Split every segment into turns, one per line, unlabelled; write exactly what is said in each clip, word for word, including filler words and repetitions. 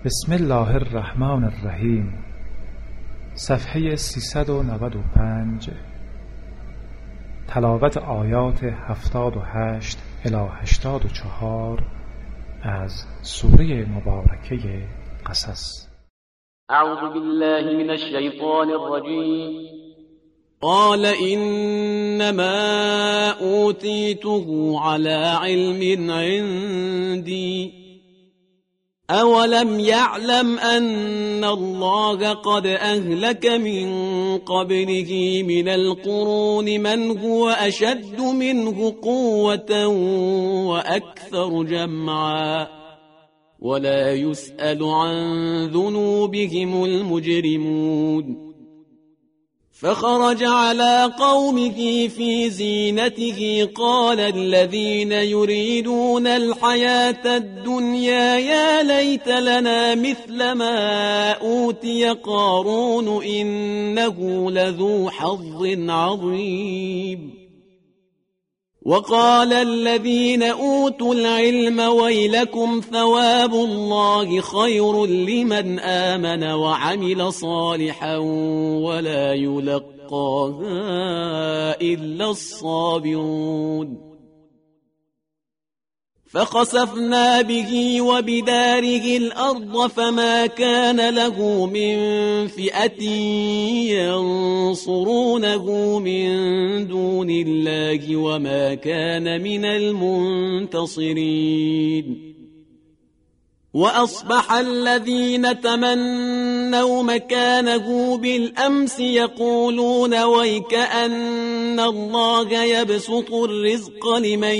بسم الله الرحمن الرحیم. صفحه سیصد و نود و پنج. تلاوت آیات هفتاد و هشت الی هشتاد و چهار از سوره مبارکه قصص.
اعوذ بالله من الشیطان الرجیم.
قال إنما أوتيته على علم عندي أولم يعلم أن الله قد أهلك من قبله من القرون من هو أشد منه قوة وأكثر جمعا ولا يسأل عن ذنوبهم المجرمون فخرج على قومه في زينته قال الذين يريدون الحياة الدنيا يا ليت لنا مثل ما أوتي قارون إنه لذو حظ عظيم وقال الذين أوتوا العلم ويلكم ثواب الله خير لمن آمن وعمل صالحا ولا يلقاها إلا الصابرون فخسفنا به وبداره الأرض فما كان له من فئة ينصرونه من دون الله وما كان من المنتصرين وأصبح الذين تمنوا مكانه بالأمس يقولون ويكأن الله يبسط الرزق لمن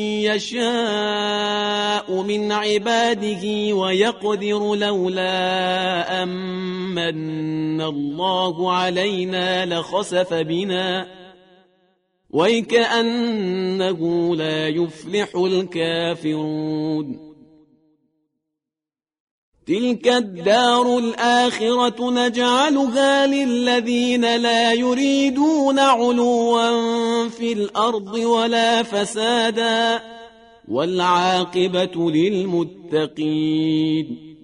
يشاء من عباده ويقدر لولا أمن الله علينا لخسف بنا ويكأنه لا يفلح الكافرون تلك الدار الآخرة نجعلها للذين لا يريدون علوا في الأرض ولا فسادا والعاقبة للمتقين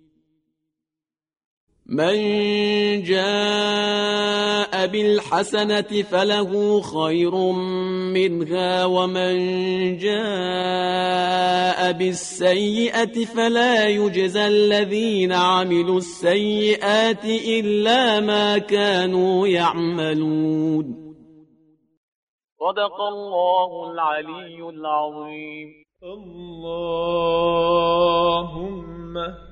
من جاء بالحسنة فله خير منها ومن جاء بالسيئة فلا يجزى الذين عملوا السيئات إلا ما كانوا يعملون.
صدق الله العلي العظيم.
اللهم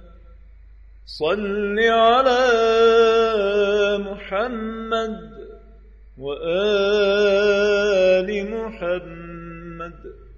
صل على محمد وآل محمد